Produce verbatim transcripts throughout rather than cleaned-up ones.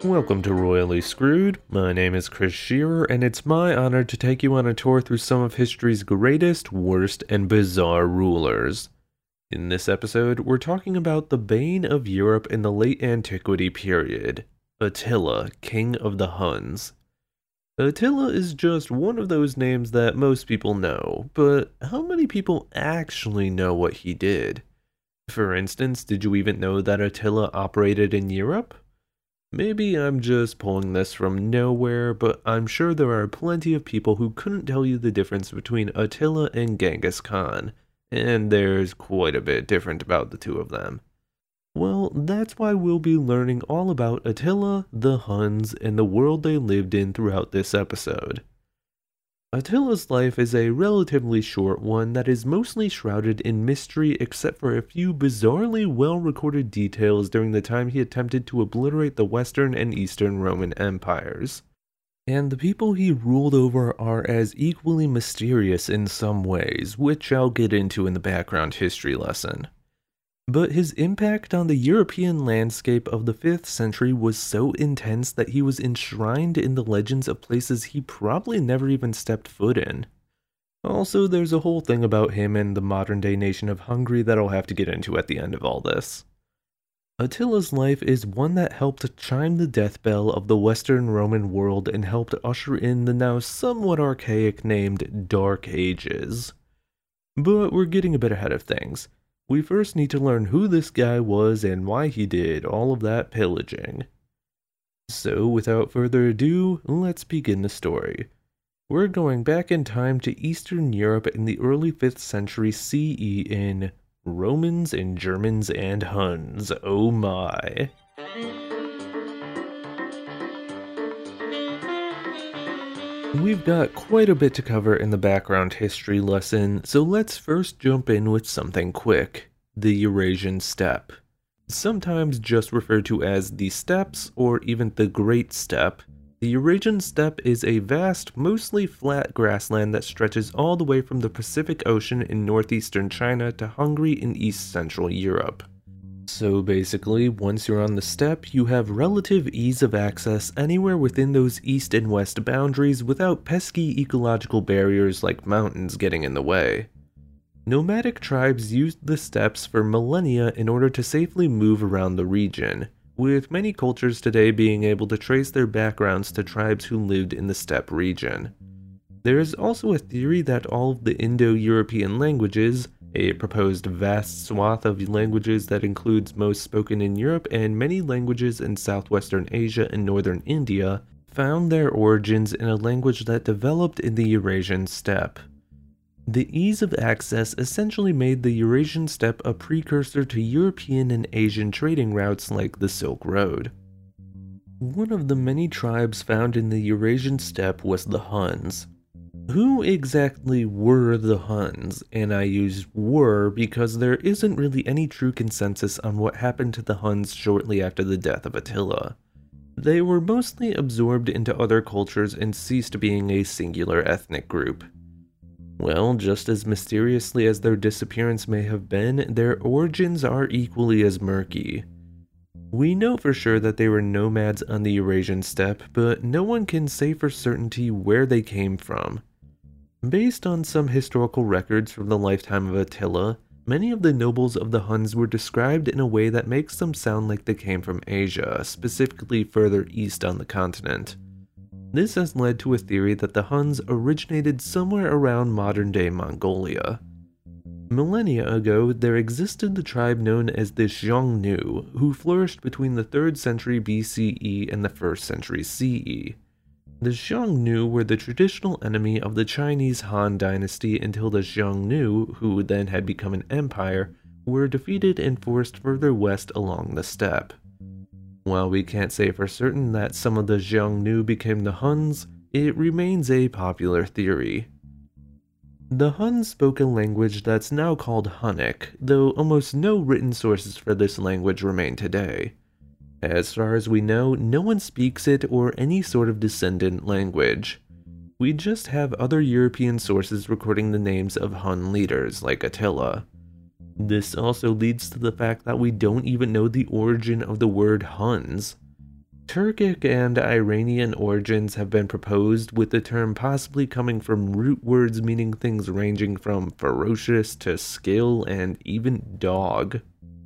Welcome to Royally Screwed. My name is Chris Shearer, and it's my honor to take you on a tour through some of history's greatest, worst, and bizarre rulers. In this episode, we're talking about the bane of Europe in the late antiquity period, Attila, King of the Huns. Attila is just one of those names that most people know, but how many people actually know what he did? For instance, did you even know that Attila operated in Europe? Maybe I'm just pulling this from nowhere, but I'm sure there are plenty of people who couldn't tell you the difference between Attila and Genghis Khan, and there's quite a bit different about the two of them. Well, that's why we'll be learning all about Attila, the Huns, and the world they lived in throughout this episode. Attila's life is a relatively short one that is mostly shrouded in mystery except for a few bizarrely well-recorded details during the time he attempted to obliterate the Western and Eastern Roman empires. And the people he ruled over are as equally mysterious in some ways, which I'll get into in the background history lesson. But his impact on the European landscape of the fifth century was so intense that he was enshrined in the legends of places he probably never even stepped foot in. Also, there's a whole thing about him and the modern-day nation of Hungary that I'll have to get into at the end of all this. Attila's life is one that helped chime the death bell of the Western Roman world and helped usher in the now somewhat archaic named Dark Ages. But we're getting a bit ahead of things. We first need to learn who this guy was and why he did all of that pillaging. So, without further ado, let's begin the story. We're going back in time to Eastern Europe in the early fifth century C E in Romans and Germans and Huns. Oh my. We've got quite a bit to cover in the background history lesson, so let's first jump in with something quick. The Eurasian Steppe. Sometimes just referred to as the Steppes or even the Great Steppe, the Eurasian Steppe is a vast, mostly flat grassland that stretches all the way from the Pacific Ocean in northeastern China to Hungary in east-central Europe. So basically, once you're on the steppe, you have relative ease of access anywhere within those east and west boundaries without pesky ecological barriers like mountains getting in the way. Nomadic tribes used the steppes for millennia in order to safely move around the region, with many cultures today being able to trace their backgrounds to tribes who lived in the steppe region. There is also a theory that all of the Indo-European languages, a proposed vast swath of languages that includes most spoken in Europe and many languages in southwestern Asia and northern India, found their origins in a language that developed in the Eurasian steppe. The ease of access essentially made the Eurasian steppe a precursor to European and Asian trading routes like the Silk Road. One of the many tribes found in the Eurasian steppe was the Huns. Who exactly were the Huns? And I use were because there isn't really any true consensus on what happened to the Huns shortly after the death of Attila. They were mostly absorbed into other cultures and ceased being a singular ethnic group. Well, just as mysteriously as their disappearance may have been, their origins are equally as murky. We know for sure that they were nomads on the Eurasian steppe, but no one can say for certainty where they came from. Based on some historical records from the lifetime of Attila, many of the nobles of the Huns were described in a way that makes them sound like they came from Asia, specifically further east on the continent. This has led to a theory that the Huns originated somewhere around modern-day Mongolia. Millennia ago, there existed the tribe known as the Xiongnu, who flourished between the third century B C E and the first century C E. The Xiongnu were the traditional enemy of the Chinese Han dynasty until the Xiongnu, who then had become an empire, were defeated and forced further west along the steppe. While we can't say for certain that some of the Xiongnu became the Huns, it remains a popular theory. The Huns spoke a language that's now called Hunnic, though almost no written sources for this language remain today. As far as we know, no one speaks it or any sort of descendant language. We just have other European sources recording the names of Hun leaders like Attila. This also leads to the fact that we don't even know the origin of the word Huns. Turkic and Iranian origins have been proposed, with the term possibly coming from root words meaning things ranging from ferocious to skill and even dog.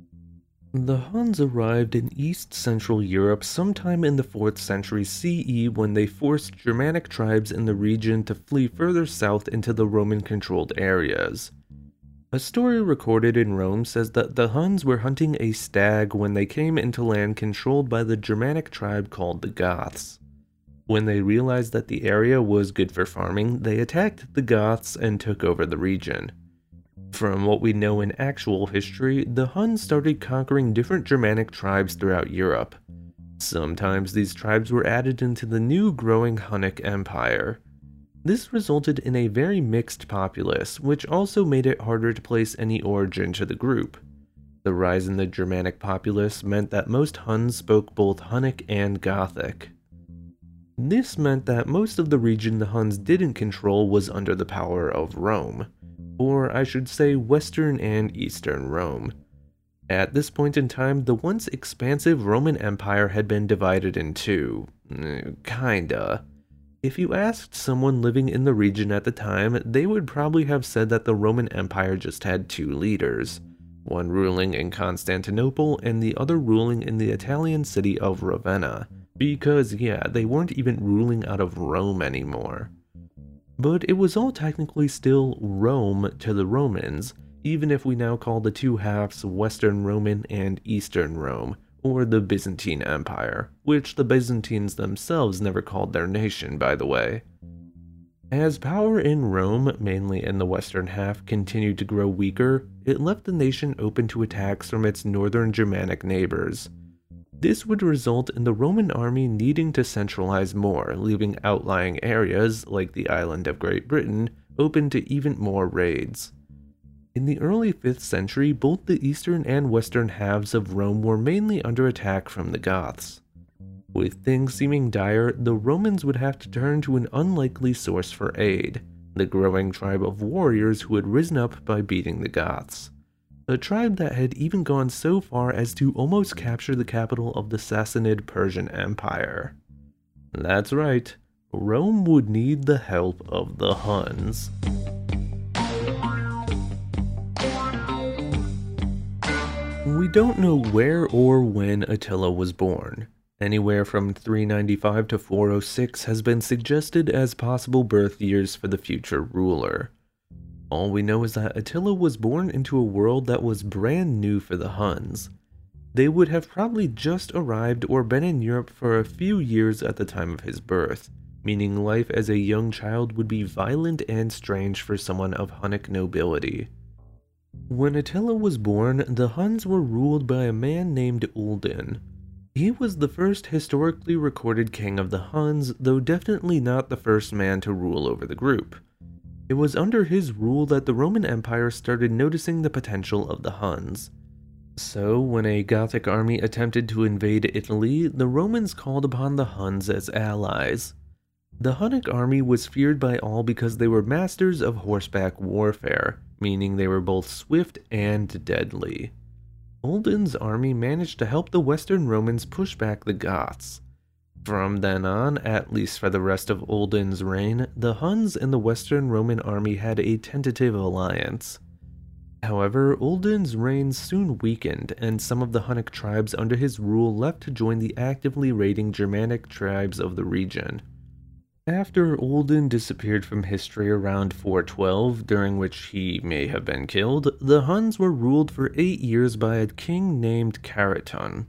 The Huns arrived in East Central Europe sometime in the fourth century C E when they forced Germanic tribes in the region to flee further south into the Roman-controlled areas. A story recorded in Rome says that the Huns were hunting a stag when they came into land controlled by the Germanic tribe called the Goths. When they realized that the area was good for farming, they attacked the Goths and took over the region. From what we know in actual history, the Huns started conquering different Germanic tribes throughout Europe. Sometimes these tribes were added into the new growing Hunnic Empire. This resulted in a very mixed populace, which also made it harder to place any origin to the group. The rise in the Germanic populace meant that most Huns spoke both Hunnic and Gothic. This meant that most of the region the Huns didn't control was under the power of Rome, or I should say Western and Eastern Rome. At this point in time, the once expansive Roman Empire had been divided in two, kinda. If you asked someone living in the region at the time, they would probably have said that the Roman Empire just had two leaders, one ruling in Constantinople and the other ruling in the Italian city of Ravenna, because yeah, they weren't even ruling out of Rome anymore. But it was all technically still Rome to the Romans, even if we now call the two halves Western Roman and Eastern Rome, or the Byzantine Empire, which the Byzantines themselves never called their nation, by the way. As power in Rome, mainly in the western half, continued to grow weaker, it left the nation open to attacks from its northern Germanic neighbors. This would result in the Roman army needing to centralize more, leaving outlying areas, like the island of Great Britain, open to even more raids. In the early fifth century, both the eastern and western halves of Rome were mainly under attack from the Goths. With things seeming dire, the Romans would have to turn to an unlikely source for aid, the growing tribe of warriors who had risen up by beating the Goths. A tribe that had even gone so far as to almost capture the capital of the Sassanid Persian Empire. That's right, Rome would need the help of the Huns. We don't know where or when Attila was born. Anywhere from three ninety-five to four oh six has been suggested as possible birth years for the future ruler. All we know is that Attila was born into a world that was brand new for the Huns. They would have probably just arrived or been in Europe for a few years at the time of his birth, meaning life as a young child would be violent and strange for someone of Hunnic nobility. When Attila was born, the Huns were ruled by a man named Uldin. He was the first historically recorded king of the Huns, though definitely not the first man to rule over the group. It was under his rule that the Roman Empire started noticing the potential of the Huns. So, when a Gothic army attempted to invade Italy, the Romans called upon the Huns as allies. The Hunnic army was feared by all because they were masters of horseback warfare, meaning they were both swift and deadly. Uldin's army managed to help the Western Romans push back the Goths. From then on, at least for the rest of Uldin's reign, the Huns and the Western Roman army had a tentative alliance. However, Uldin's reign soon weakened, and some of the Hunnic tribes under his rule left to join the actively raiding Germanic tribes of the region. After Uldin disappeared from history around four twelve, during which he may have been killed, the Huns were ruled for eight years by a king named Karaton.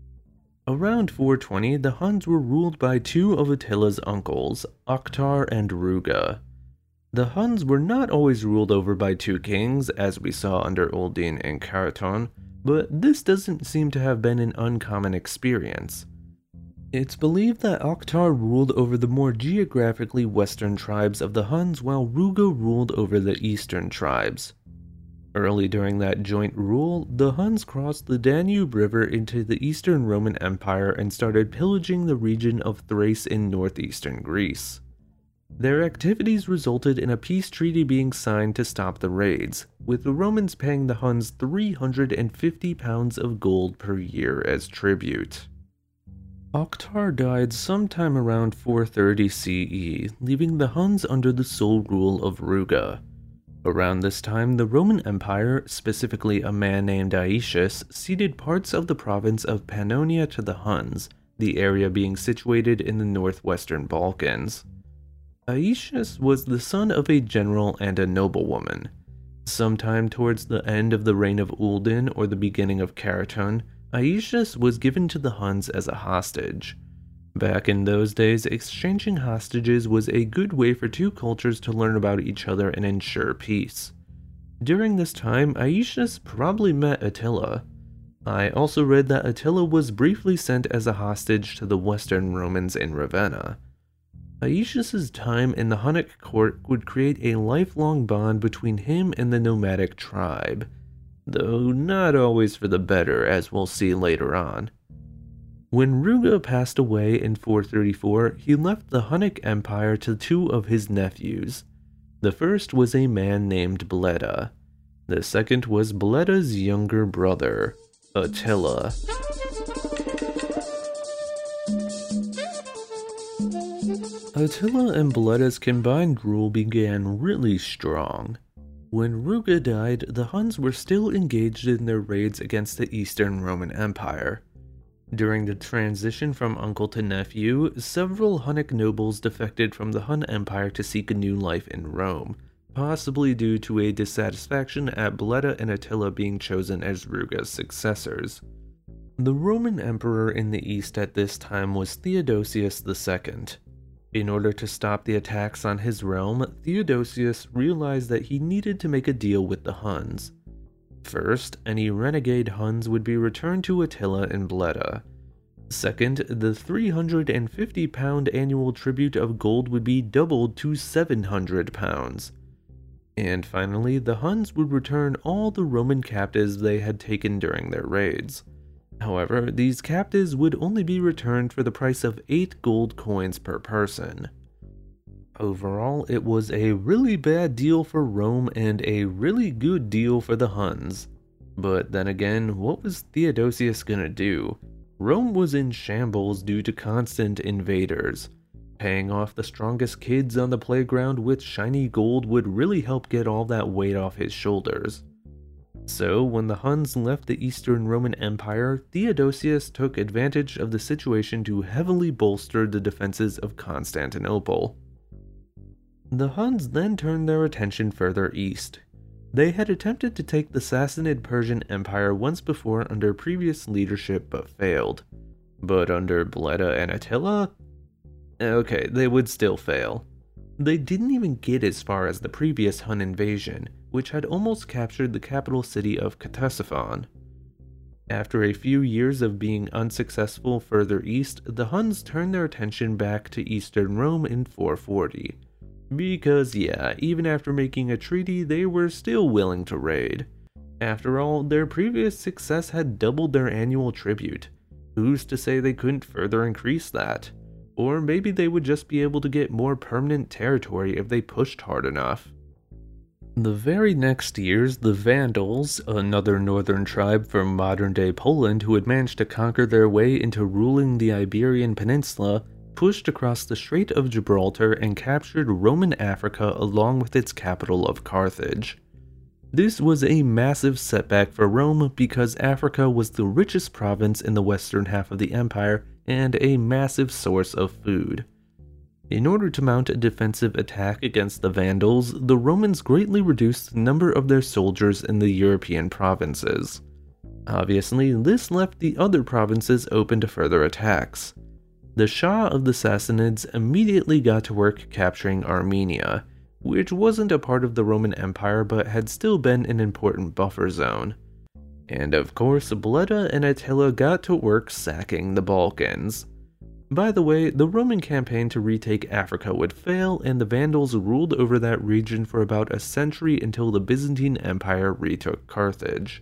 Around four twenty, the Huns were ruled by two of Attila's uncles, Oktar and Ruga. The Huns were not always ruled over by two kings, as we saw under Uldin and Karaton, but this doesn't seem to have been an uncommon experience. It's believed that Oktar ruled over the more geographically western tribes of the Huns, while Ruga ruled over the eastern tribes. Early during that joint rule, the Huns crossed the Danube River into the Eastern Roman Empire and started pillaging the region of Thrace in northeastern Greece. Their activities resulted in a peace treaty being signed to stop the raids, with the Romans paying the Huns three hundred fifty pounds of gold per year as tribute. Oktar died sometime around four thirty C E, leaving the Huns under the sole rule of Ruga. Around this time, the Roman Empire, specifically a man named Aetius, ceded parts of the province of Pannonia to the Huns, the area being situated in the northwestern Balkans. Aetius was the son of a general and a noblewoman. Sometime towards the end of the reign of Uldin or the beginning of Karaton, Aetius was given to the Huns as a hostage. Back in those days, exchanging hostages was a good way for two cultures to learn about each other and ensure peace. During this time, Aetius probably met Attila. I also read that Attila was briefly sent as a hostage to the Western Romans in Ravenna. Aetius's time in the Hunnic court would create a lifelong bond between him and the nomadic tribe, though not always for the better, as we'll see later on. When Ruga passed away in four thirty-four, he left the Hunnic Empire to two of his nephews. The first was a man named Bleda. The second was Bleda's younger brother, Attila. Attila and Bleda's combined rule began really strong. When Ruga died, the Huns were still engaged in their raids against the Eastern Roman Empire. During the transition from uncle to nephew, several Hunnic nobles defected from the Hun Empire to seek a new life in Rome, possibly due to a dissatisfaction at Bleda and Attila being chosen as Ruga's successors. The Roman emperor in the east at this time was Theodosius the Second. In order to stop the attacks on his realm, Theodosius realized that he needed to make a deal with the Huns. First, any renegade Huns would be returned to Attila and Bleda. Second, the three hundred fifty pound annual tribute of gold would be doubled to seven hundred pounds. And finally, the Huns would return all the Roman captives they had taken during their raids. However, these captives would only be returned for the price of eight gold coins per person. Overall, it was a really bad deal for Rome and a really good deal for the Huns. But then again, what was Theodosius gonna do? Rome was in shambles due to constant invaders. Paying off the strongest kids on the playground with shiny gold would really help get all that weight off his shoulders. So, when the Huns left the Eastern Roman Empire, Theodosius took advantage of the situation to heavily bolster the defenses of Constantinople. The Huns then turned their attention further east. They had attempted to take the Sassanid Persian Empire once before under previous leadership but failed. But under Bleda and Attila? Okay, they would still fail. They didn't even get as far as the previous Hun invasion, which had almost captured the capital city of Ctesiphon. After a few years of being unsuccessful further east, the Huns turned their attention back to Eastern Rome in four forty. Because yeah, even after making a treaty, they were still willing to raid. After all, their previous success had doubled their annual tribute. Who's to say they couldn't further increase that? Or maybe they would just be able to get more permanent territory if they pushed hard enough. The very next years, the Vandals, another northern tribe from modern-day Poland who had managed to conquer their way into ruling the Iberian Peninsula, pushed across the Strait of Gibraltar and captured Roman Africa along with its capital of Carthage. This was a massive setback for Rome because Africa was the richest province in the western half of the empire and a massive source of food. In order to mount a defensive attack against the Vandals, the Romans greatly reduced the number of their soldiers in the European provinces. Obviously, this left the other provinces open to further attacks. The Shah of the Sassanids immediately got to work capturing Armenia, which wasn't a part of the Roman Empire but had still been an important buffer zone. And of course, Bleda and Attila got to work sacking the Balkans. By the way, the Roman campaign to retake Africa would fail, and the Vandals ruled over that region for about a century until the Byzantine Empire retook Carthage.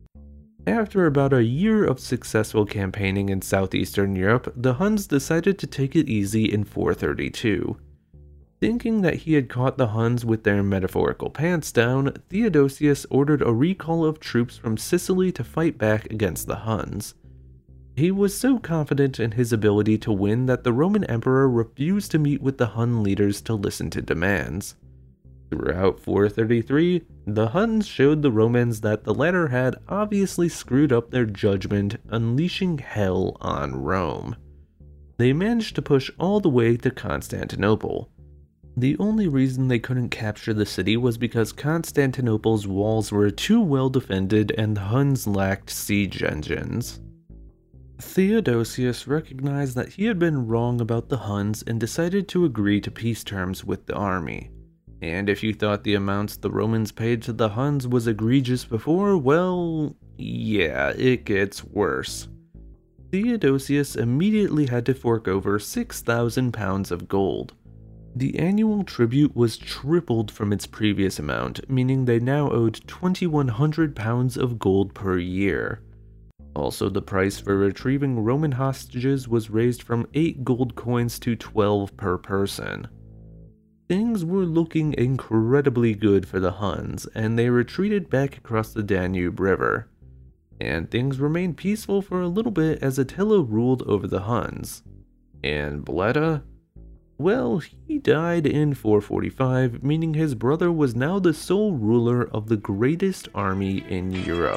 After about a year of successful campaigning in southeastern Europe, the Huns decided to take it easy in four thirty-two. Thinking that he had caught the Huns with their metaphorical pants down, Theodosius ordered a recall of troops from Sicily to fight back against the Huns. He was so confident in his ability to win that the Roman emperor refused to meet with the Hun leaders to listen to demands. Throughout four thirty-three, the Huns showed the Romans that the latter had obviously screwed up their judgment, unleashing hell on Rome. They managed to push all the way to Constantinople. The only reason they couldn't capture the city was because Constantinople's walls were too well defended and the Huns lacked siege engines. Theodosius recognized that he had been wrong about the Huns and decided to agree to peace terms with the army. And if you thought the amounts the Romans paid to the Huns was egregious before, well, yeah, it gets worse. Theodosius immediately had to fork over six thousand pounds of gold. The annual tribute was tripled from its previous amount, meaning they now owed twenty-one hundred pounds of gold per year. Also, the price for retrieving Roman hostages was raised from eight gold coins to twelve per person. Things were looking incredibly good for the Huns, and they retreated back across the Danube River. And things remained peaceful for a little bit as Attila ruled over the Huns. And Bleda? Well, he died in four forty-five, meaning his brother was now the sole ruler of the greatest army in Europe.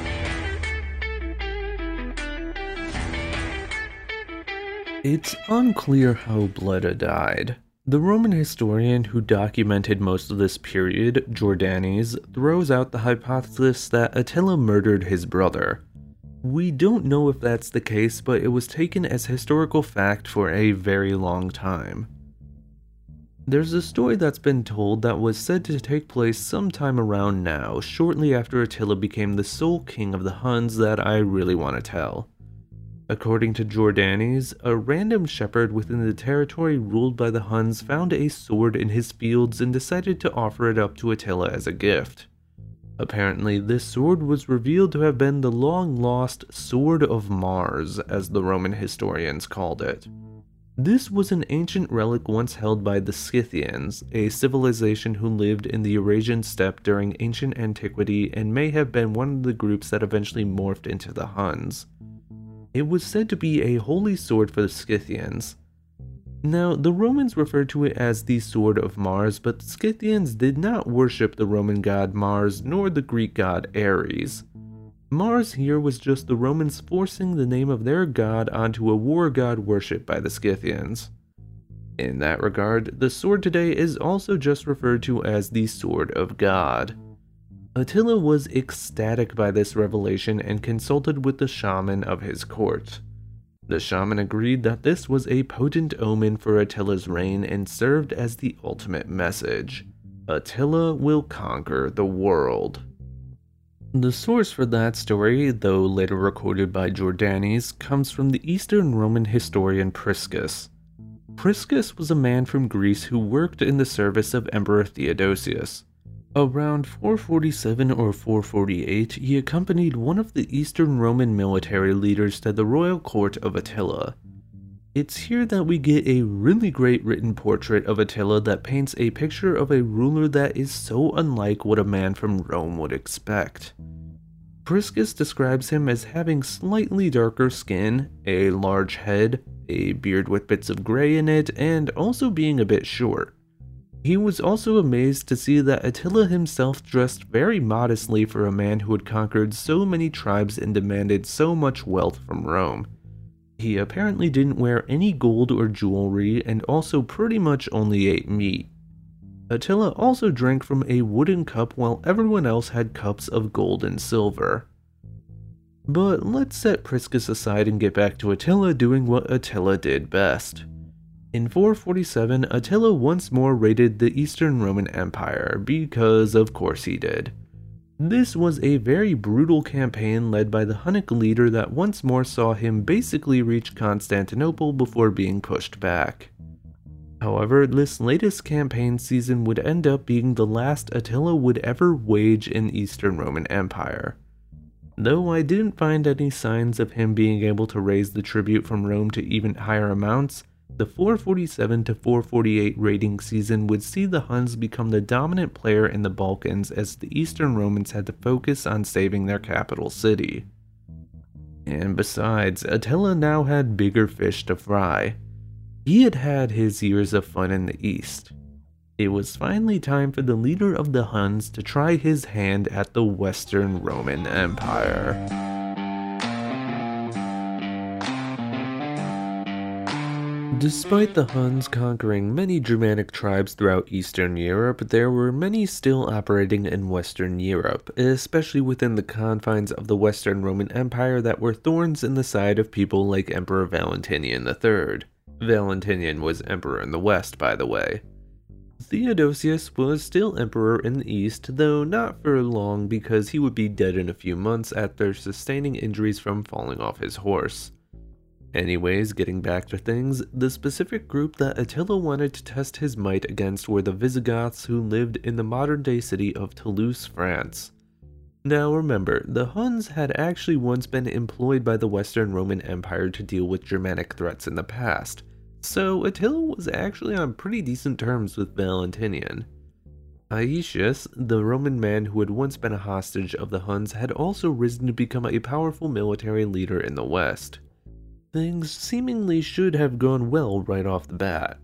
It's unclear how Bleda died. The Roman historian who documented most of this period, Jordanes, throws out the hypothesis that Attila murdered his brother. We don't know if that's the case, but it was taken as historical fact for a very long time. There's a story that's been told that was said to take place sometime around now, shortly after Attila became the sole king of the Huns, that I really want to tell. According to Jordanes, a random shepherd within the territory ruled by the Huns found a sword in his fields and decided to offer it up to Attila as a gift. Apparently, this sword was revealed to have been the long-lost Sword of Mars, as the Roman historians called it. This was an ancient relic once held by the Scythians, a civilization who lived in the Eurasian steppe during ancient antiquity and may have been one of the groups that eventually morphed into the Huns. It was said to be a holy sword for the Scythians. Now, the Romans referred to it as the Sword of Mars, but the Scythians did not worship the Roman god Mars nor the Greek god Ares. Mars here was just the Romans forcing the name of their god onto a war god worshipped by the Scythians. In that regard, the sword today is also just referred to as the Sword of God. Attila was ecstatic by this revelation and consulted with the shaman of his court. The shaman agreed that this was a potent omen for Attila's reign and served as the ultimate message. Attila will conquer the world. The source for that story, though later recorded by Jordanes, comes from the Eastern Roman historian Priscus. Priscus was a man from Greece who worked in the service of Emperor Theodosius. Around four forty-seven or four forty-eight, he accompanied one of the Eastern Roman military leaders to the royal court of Attila. It's here that we get a really great written portrait of Attila that paints a picture of a ruler that is so unlike what a man from Rome would expect. Priscus describes him as having slightly darker skin, a large head, a beard with bits of gray in it, and also being a bit short. He was also amazed to see that Attila himself dressed very modestly for a man who had conquered so many tribes and demanded so much wealth from Rome. He apparently didn't wear any gold or jewelry and also pretty much only ate meat. Attila also drank from a wooden cup while everyone else had cups of gold and silver. But let's set Priscus aside and get back to Attila doing what Attila did best. In four forty-seven, Attila once more raided the Eastern Roman Empire, because of course he did. This was a very brutal campaign led by the Hunnic leader that once more saw him basically reach Constantinople before being pushed back. However, this latest campaign season would end up being the last Attila would ever wage in Eastern Roman Empire. Though I didn't find any signs of him being able to raise the tribute from Rome to even higher amounts, the four forty-seven to four forty-eight raiding season would see the Huns become the dominant player in the Balkans as the Eastern Romans had to focus on saving their capital city. And besides, Attila now had bigger fish to fry. He had had his years of fun in the east. It was finally time for the leader of the Huns to try his hand at the Western Roman Empire. Despite the Huns conquering many Germanic tribes throughout Eastern Europe, there were many still operating in Western Europe, especially within the confines of the Western Roman Empire that were thorns in the side of people like Emperor Valentinian the Third. Valentinian was emperor in the West, by the way. Theodosius was still emperor in the East, though not for long because he would be dead in a few months after sustaining injuries from falling off his horse. Anyways, getting back to things, the specific group that Attila wanted to test his might against were the Visigoths who lived in the modern-day city of Toulouse, France. Now remember, the Huns had actually once been employed by the Western Roman Empire to deal with Germanic threats in the past, so Attila was actually on pretty decent terms with Valentinian. Aetius, the Roman man who had once been a hostage of the Huns, had also risen to become a powerful military leader in the West. Things seemingly should have gone well right off the bat.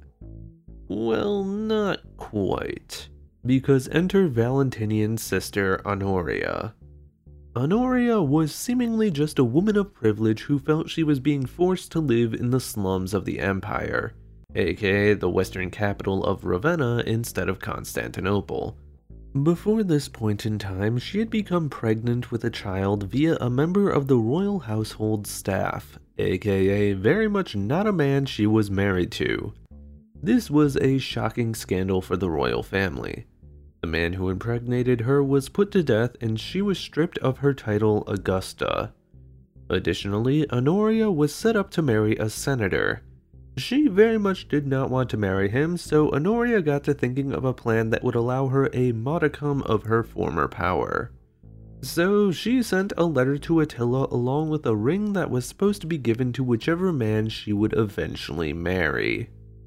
Well, not quite, because enter Valentinian's sister Honoria. Honoria was seemingly just a woman of privilege who felt she was being forced to live in the slums of the empire, aka the western capital of Ravenna instead of Constantinople. Before this point in time, she had become pregnant with a child via a member of the royal household staff, aka very much not a man she was married to. This was a shocking scandal for the royal family. The man who impregnated her was put to death and she was stripped of her title Augusta. Additionally, Honoria was set up to marry a senator. She very much did not want to marry him, so Honoria got to thinking of a plan that would allow her a modicum of her former power. So she sent a letter to Attila along with a ring that was supposed to be given to whichever man she would eventually marry.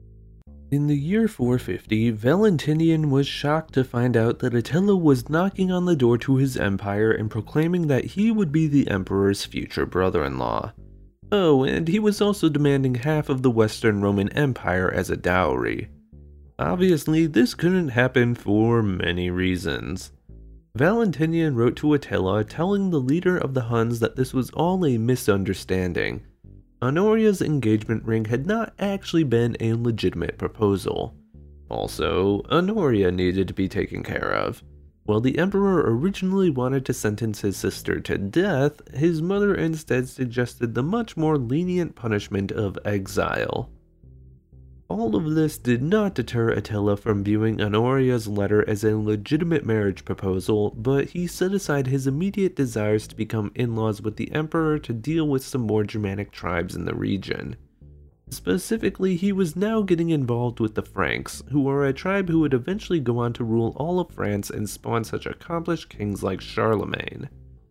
In the year four fifty, Valentinian was shocked to find out that Attila was knocking on the door to his empire and proclaiming that he would be the emperor's future brother-in-law. Oh, and he was also demanding half of the Western Roman Empire as a dowry. Obviously, this couldn't happen for many reasons. Valentinian wrote to Attila telling the leader of the Huns that this was all a misunderstanding. Honoria's engagement ring had not actually been a legitimate proposal. Also, Honoria needed to be taken care of. While the emperor originally wanted to sentence his sister to death, his mother instead suggested the much more lenient punishment of exile. All of this did not deter Attila from viewing Honoria's letter as a legitimate marriage proposal, but he set aside his immediate desires to become in-laws with the emperor to deal with some more Germanic tribes in the region. Specifically, he was now getting involved with the Franks, who are a tribe who would eventually go on to rule all of France and spawn such accomplished kings like Charlemagne.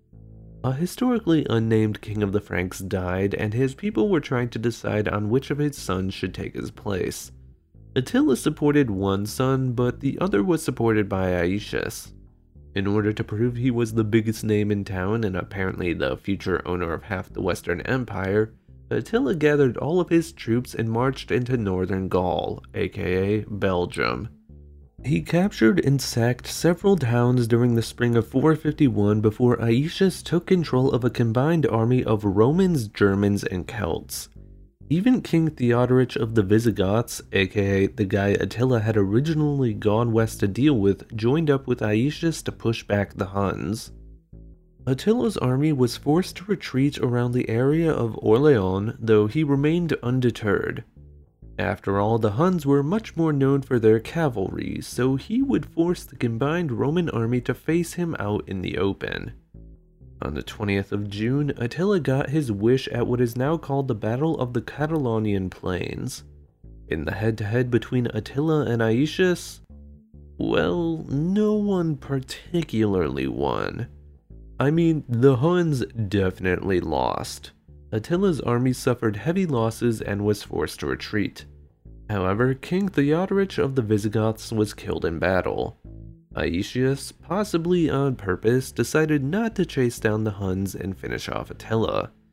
A historically unnamed king of the Franks died, and his people were trying to decide on which of his sons should take his place. Attila supported one son, but the other was supported by Aetius. In order to prove he was the biggest name in town and apparently the future owner of half the Western Empire, Attila gathered all of his troops and marched into northern Gaul, aka Belgium. He captured and sacked several towns during the spring of four fifty-one before Aetius took control of a combined army of Romans, Germans, and Celts. Even King Theodoric of the Visigoths, aka the guy Attila had originally gone west to deal with, joined up with Aetius to push back the Huns. Attila's army was forced to retreat around the area of Orleans, though he remained undeterred. After all, the Huns were much more known for their cavalry, so he would force the combined Roman army to face him out in the open. On the twentieth of June, Attila got his wish at what is now called the Battle of the Catalaunian Plains. In the head-to-head between Attila and Aetius, well, no one particularly won. I mean, the Huns definitely lost. Attila's army suffered heavy losses and was forced to retreat. However, King Theodoric of the Visigoths was killed in battle. Aetius, possibly on purpose, decided not to chase down the Huns and finish off Attila.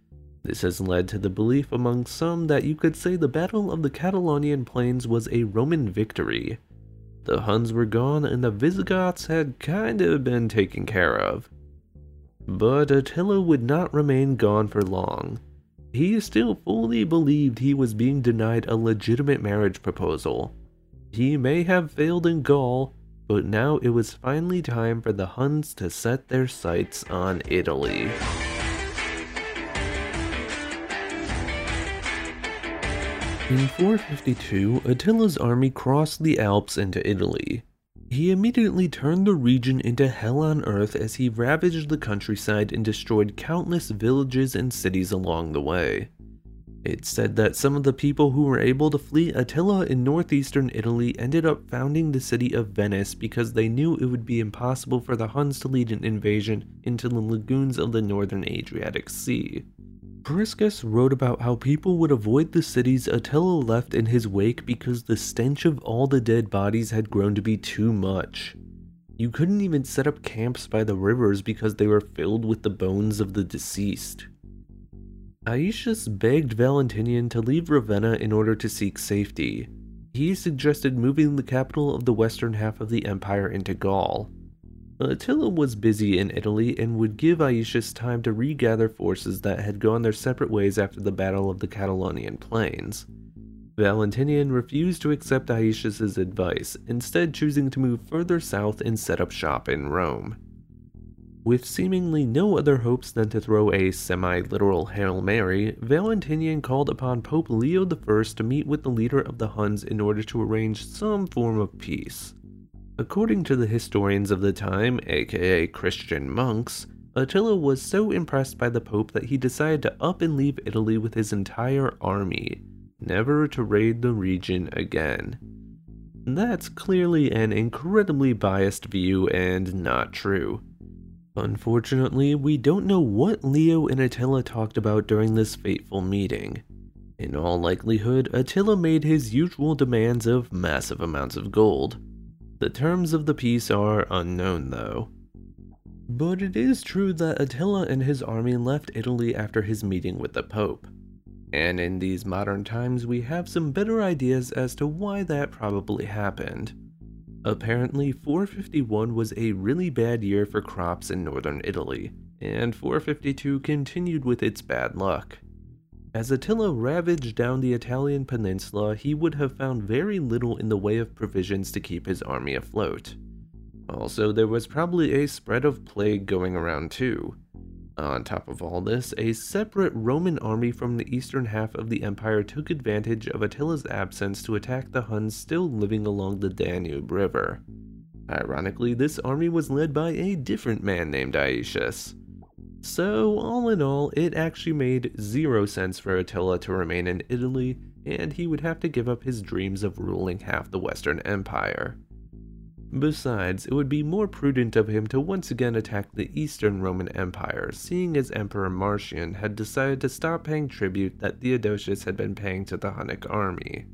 This has led to the belief among some that you could say the Battle of the Catalonian Plains was a Roman victory. The Huns were gone and the Visigoths had kinda been taken care of. But Attila would not remain gone for long. He still fully believed he was being denied a legitimate marriage proposal. He may have failed in Gaul, but now it was finally time for the Huns to set their sights on Italy. In four fifty-two, Attila's army crossed the Alps into Italy. He immediately turned the region into hell on earth as he ravaged the countryside and destroyed countless villages and cities along the way. It's said that some of the people who were able to flee Attila in northeastern Italy ended up founding the city of Venice because they knew it would be impossible for the Huns to lead an invasion into the lagoons of the northern Adriatic Sea. Priscus wrote about how people would avoid the cities Attila left in his wake because the stench of all the dead bodies had grown to be too much. You couldn't even set up camps by the rivers because they were filled with the bones of the deceased. Aetius begged Valentinian to leave Ravenna in order to seek safety. He suggested moving the capital of the western half of the empire into Gaul. Attila was busy in Italy and would give Aetius time to regather forces that had gone their separate ways after the Battle of the Catalonian Plains. Valentinian refused to accept Aetius's advice, instead choosing to move further south and set up shop in Rome. With seemingly no other hopes than to throw a semi-literal Hail Mary, Valentinian called upon Pope Leo the First to meet with the leader of the Huns in order to arrange some form of peace. According to the historians of the time, aka Christian monks, Attila was so impressed by the Pope that he decided to up and leave Italy with his entire army, never to raid the region again. That's clearly an incredibly biased view and not true. Unfortunately, we don't know what Leo and Attila talked about during this fateful meeting. In all likelihood, Attila made his usual demands of massive amounts of gold. The terms of the peace are unknown though. But it is true that Attila and his army left Italy after his meeting with the Pope. And in these modern times we have some better ideas as to why that probably happened. Apparently four fifty-one was a really bad year for crops in northern Italy, and four fifty-two continued with its bad luck. As Attila ravaged down the Italian peninsula, he would have found very little in the way of provisions to keep his army afloat. Also, there was probably a spread of plague going around too. On top of all this, a separate Roman army from the eastern half of the empire took advantage of Attila's absence to attack the Huns still living along the Danube River. Ironically, this army was led by a different man named Aetius. So, all in all, it actually made zero sense for Attila to remain in Italy, and he would have to give up his dreams of ruling half the Western Empire. Besides, it would be more prudent of him to once again attack the Eastern Roman Empire, seeing as Emperor Marcian had decided to stop paying tribute that Theodosius had been paying to the Hunnic army.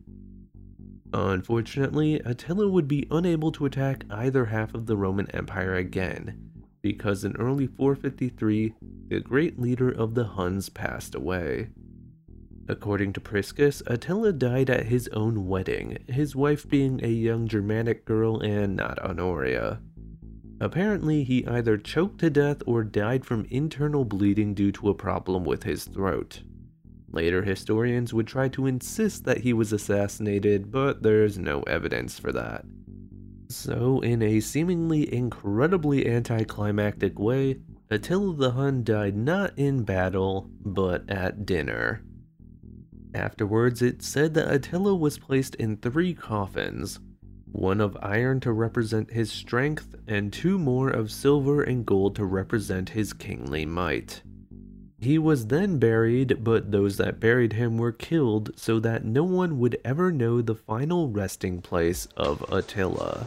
Unfortunately, Attila would be unable to attack either half of the Roman Empire again, because in early four fifty-three, the great leader of the Huns passed away. According to Priscus, Attila died at his own wedding, his wife being a young Germanic girl and not Honoria. Apparently, he either choked to death or died from internal bleeding due to a problem with his throat. Later historians would try to insist that he was assassinated, but there's no evidence for that. So, in a seemingly incredibly anticlimactic way, Attila the Hun died not in battle, but at dinner. Afterwards, it's said that Attila was placed in three coffins, one of iron to represent his strength, and two more of silver and gold to represent his kingly might. He was then buried, but those that buried him were killed so that no one would ever know the final resting place of Attila.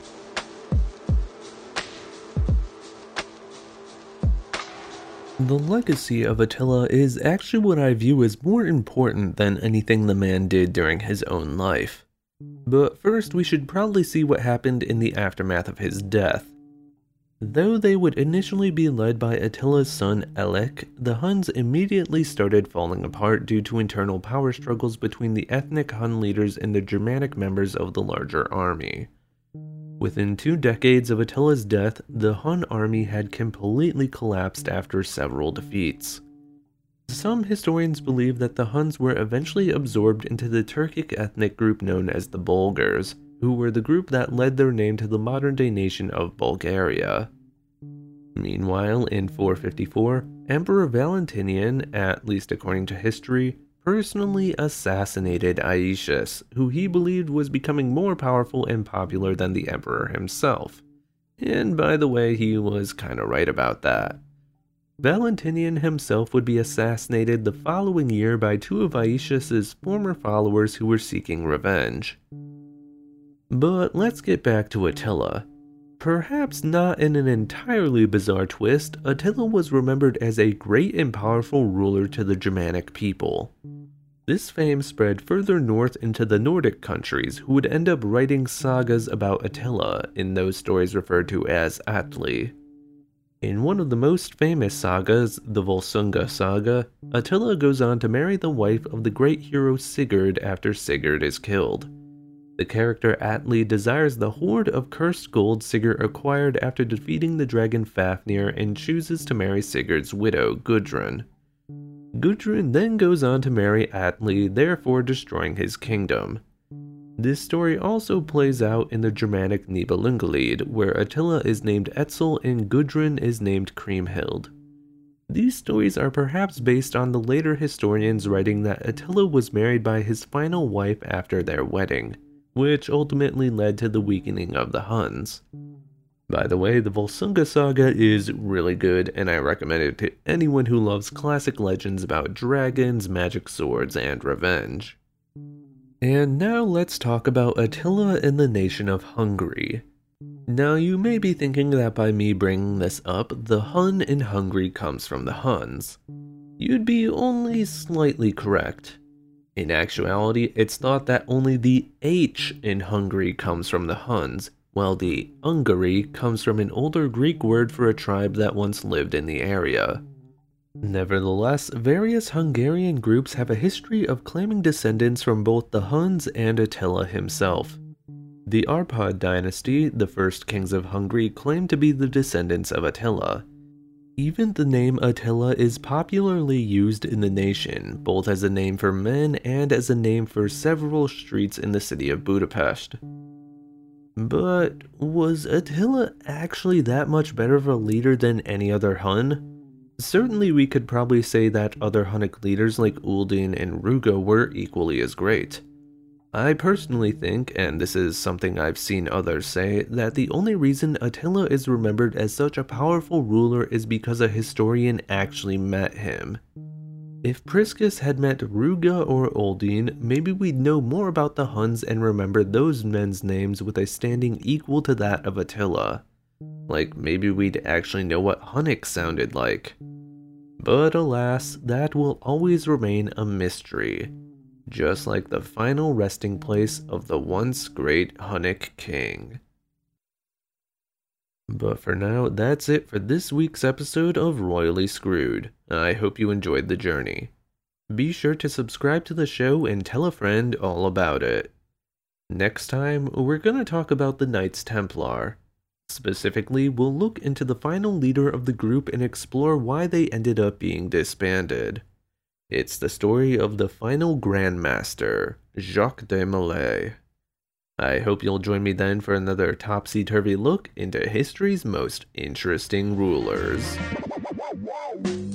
The legacy of Attila is actually what I view as more important than anything the man did during his own life. But first we should probably see what happened in the aftermath of his death. Though they would initially be led by Attila's son Elik, the Huns immediately started falling apart due to internal power struggles between the ethnic Hun leaders and the Germanic members of the larger army. Within two decades of Attila's death, the Hun army had completely collapsed after several defeats. Some historians believe that the Huns were eventually absorbed into the Turkic ethnic group known as the Bulgars, who were the group that led their name to the modern-day nation of Bulgaria. Meanwhile, in four fifty-four, Emperor Valentinian, at least according to history, personally assassinated Aetius, who he believed was becoming more powerful and popular than the emperor himself. And by the way, he was kinda right about that. Valentinian himself would be assassinated the following year by two of Aetius's former followers who were seeking revenge. But let's get back to Attila. Perhaps not in an entirely bizarre twist, Attila was remembered as a great and powerful ruler to the Germanic people. This fame spread further north into the Nordic countries, who would end up writing sagas about Attila, in those stories referred to as Atli. In one of the most famous sagas, the Volsunga saga, Attila goes on to marry the wife of the great hero Sigurd after Sigurd is killed. The character Atli desires the hoard of cursed gold Sigurd acquired after defeating the dragon Fafnir and chooses to marry Sigurd's widow, Gudrun. Gudrun then goes on to marry Atli, therefore destroying his kingdom. This story also plays out in the Germanic Nibelungenlied, where Attila is named Etzel and Gudrun is named Kriemhild. These stories are perhaps based on the later historians writing that Attila was married by his final wife after their wedding, which ultimately led to the weakening of the Huns. By the way, the Volsunga saga is really good, and I recommend it to anyone who loves classic legends about dragons, magic swords, and revenge. And now let's talk about Attila and the nation of Hungary. Now you may be thinking that by me bringing this up, the Hun in Hungary comes from the Huns. You'd be only slightly correct. In actuality, it's thought that only the H in Hungary comes from the Huns, while the Ungary comes from an older Greek word for a tribe that once lived in the area. Nevertheless, various Hungarian groups have a history of claiming descendants from both the Huns and Attila himself. The Arpad dynasty, the first kings of Hungary, claim to be the descendants of Attila. Even the name Attila is popularly used in the nation, both as a name for men and as a name for several streets in the city of Budapest. But was Attila actually that much better of a leader than any other Hun? Certainly we could probably say that other Hunnic leaders like Uldin and Ruga were equally as great. I personally think, and this is something I've seen others say, that the only reason Attila is remembered as such a powerful ruler is because a historian actually met him. If Priscus had met Ruga or Uldin, maybe we'd know more about the Huns and remember those men's names with a standing equal to that of Attila. Like, maybe we'd actually know what Hunnic sounded like. But alas, that will always remain a mystery. Just like the final resting place of the once great Hunnic king. But for now, that's it for this week's episode of Royally Screwed. I hope you enjoyed the journey. Be sure to subscribe to the show and tell a friend all about it. Next time, we're gonna talk about the Knights Templar. Specifically, we'll look into the final leader of the group and explore why they ended up being disbanded. It's the story of the final Grand Master, Jacques de Molay. I hope you'll join me then for another topsy-turvy look into history's most interesting rulers.